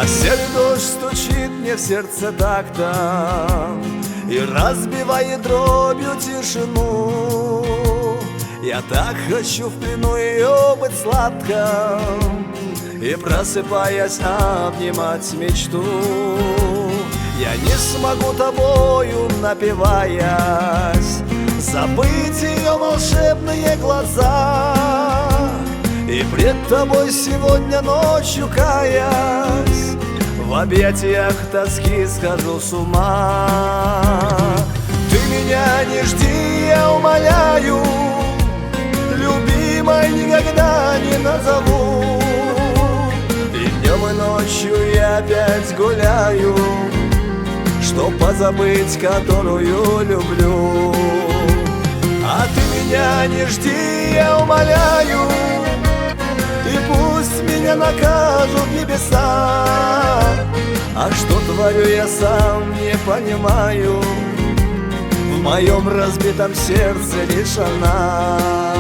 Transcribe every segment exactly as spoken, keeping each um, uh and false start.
Осенний дождь стучит мне в сердце так-то и разбивает дробью тишину. Я так хочу в плену ее быть сладко и, просыпаясь, обнимать мечту. Я не смогу тобою, напиваясь, забыть ее волшебные глаза. И пред тобой сегодня ночью, каясь, в объятиях тоски схожу с ума. Ты меня не жди, я умоляю, любимой никогда не назову. И днем и ночью я опять гуляю, чтоб позабыть, которую люблю. А ты меня не жди, я умоляю, и пусть меня накажут небеса. А что творю, я сам не понимаю, в моем разбитом сердце лишь она.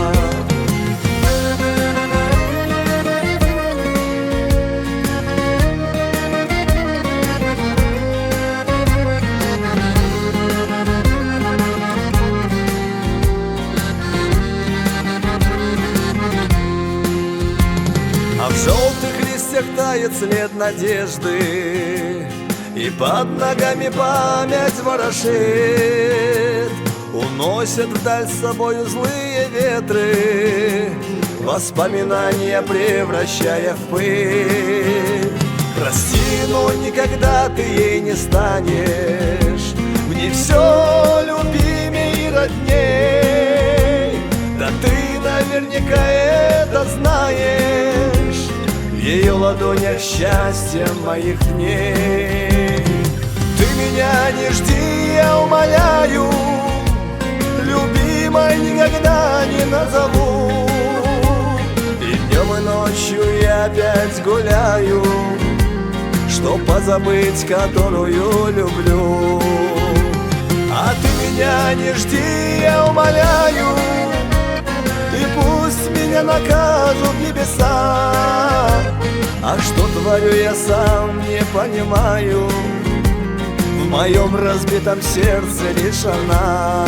А в желтых листьях тает след надежды, и под ногами память ворошит. Уносят вдаль с собою злые ветры, воспоминания превращая в пыль. Прости, но никогда ты ей не станешь, в ней все любимей и родней. Да ты наверняка это знаешь, в ее ладонях счастье моих дней. Ты меня не жди, я умоляю, любимой никогда не назову. И днем и ночью я опять гуляю, чтоб позабыть, которую люблю. А ты меня не жди, я умоляю, и пусть меня накажут небеса. А что творю, я сам не понимаю, в моем разбитом сердце лишь она.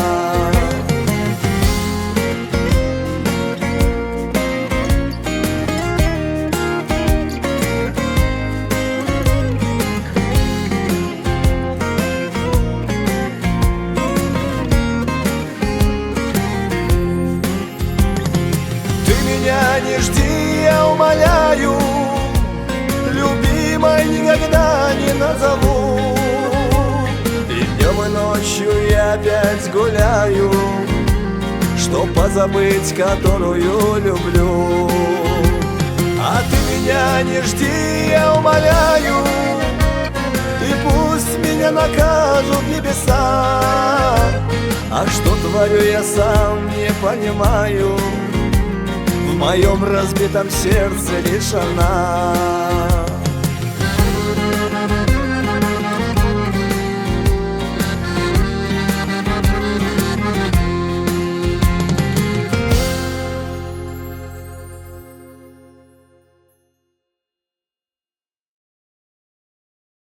Ты меня не жди, я умоляю, любимой никогда не назову. И днем и ночью я опять гуляю, чтоб позабыть, которую люблю. А ты меня не жди, я умоляю, и пусть меня накажут небеса. А что творю, я сам не понимаю, в моем разбитом сердце лишь она.